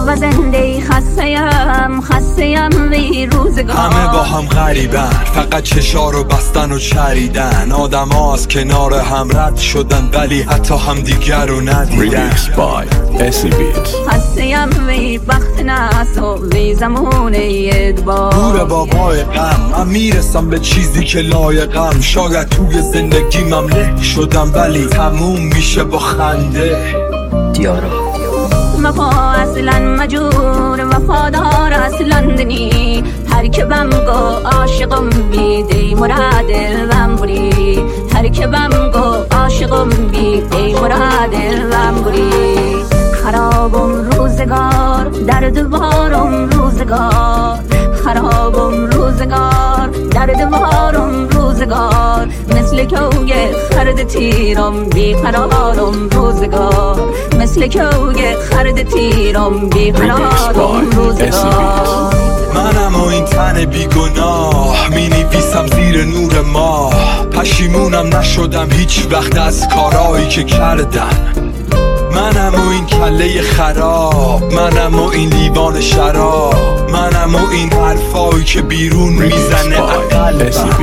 و زنده خسته‌ام وی روزگار. همه با هم غریبن، فقط چشا رو بستن و چریدن. آدم ها از کنار هم رد شدن ولی حتی هم دیگر رو ندیدن. خسته‌ام وی بخت ناس و وی زمان ادبار. دور بابای غم من میرسم به چیزی که لایقم. شاید توی زندگیمم له شدم ولی تموم میشه با خنده. دیارا وفا اصلا مجور وفادار اصلا دنی. هر که بم گو عاشقم بیدی مراد وم بری. هر که بم گو عاشقم بیدی مراد وم بری. خرابم روزگار درد بارم روزگار. خرابم روزگار درد بارم روزگار. مثل کوگ خرد تیرم بیقرارم روزگار. مثل کوگ خرد تیرم بیقرارم روزگار. منم و این تن بیگناه می نویسم زیر نور ماه. پشیمونم نشدم هیچ وقت از کارهایی که کردم. منم و این کله خراب، منم و این لیوان شراب، منم و این حرفایی که بیرون میزنه قلبم.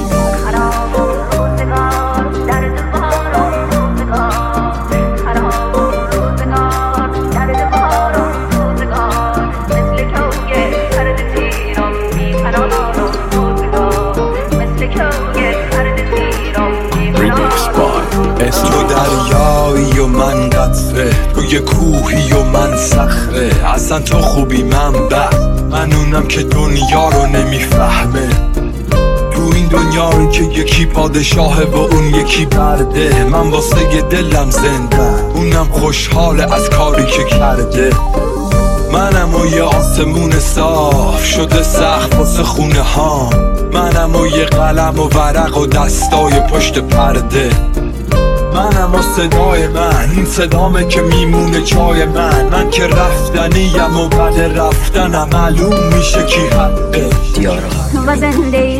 تو دریایی و من قطره، تو یه کوهی و من صخره. اصلا تو خوبی من بد، من اونم که دنیا رو نمیفهمه. تو این دنیایی که یکی پادشاهه و اون یکی برده. من واسه دلم زنده، اونم خوشحاله از کاری که کرده. منم و یه آسمون صاف شده سقف واسه خونه ها. منم و یه قلم و ورق و دستای پشت پرده. منم و صدای من، این صدامه که میمونه جای من که رفتنیم و بعد رفتنم معلوم میشه کی حقه. و زنده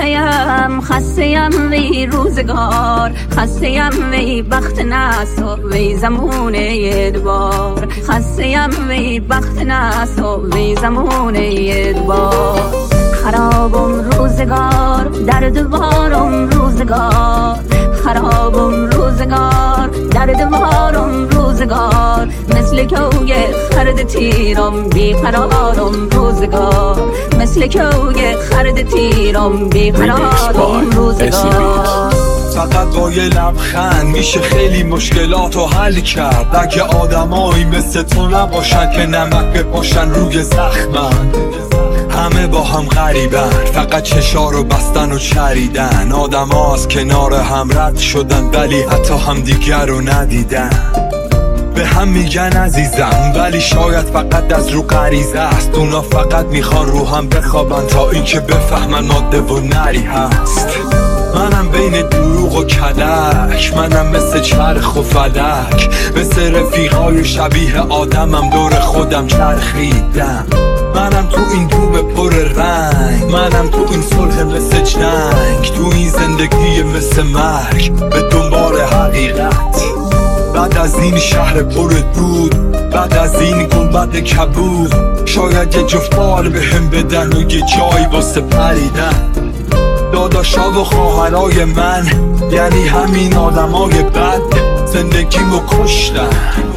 خسته‌ام وی روزگار. خسته‌ام وی بخت ناس و وی زمان ادبار. خسته‌ام وی بخت ناس و وی زمان ادبار. خرابم روزگار درد بارم روزگار. خرابم روزگار درد بارم روزگار. مثل کوگ خرد تیرم بیقرارم روزگار. مثل کوگ خرد تیرم بیقرارم روزگار. فقط با یه لبخند میشه خیلی مشکلات رو حل کرد. اگه آدمایی مثل تو نباشن که نمک بپاشن روی زخمم. همه با هم غریبن، فقط چشا رو بستن و چریدن. آدم ها از کنار هم رد شدن ولی حتی هم دیگر رو ندیدن. به هم میگن عزیزم ولی شاید فقط از رو غریزه است. اونا فقط میخوان رو هم بخوابن تا اینکه بفهمن ماده و نری هست. منم بین دروغ و کلک، منم مثل چرخ و فلک. مثل رفیقای شبیه آدمم دور خودم چرخیدم. منم تو این دوم پر رنگ، منم تو این صلح مثل جنگ. تو این زندگی مثل مرگ به دنبال حقیقت. بعد از این شهر پر دود، بعد از این گنبد کبود، شاید یه جفت بال به هم بدن و یه جایی واسه پریدن. داداشا و خواهرای من یعنی همین آدمای بد زندگیمو کشتن.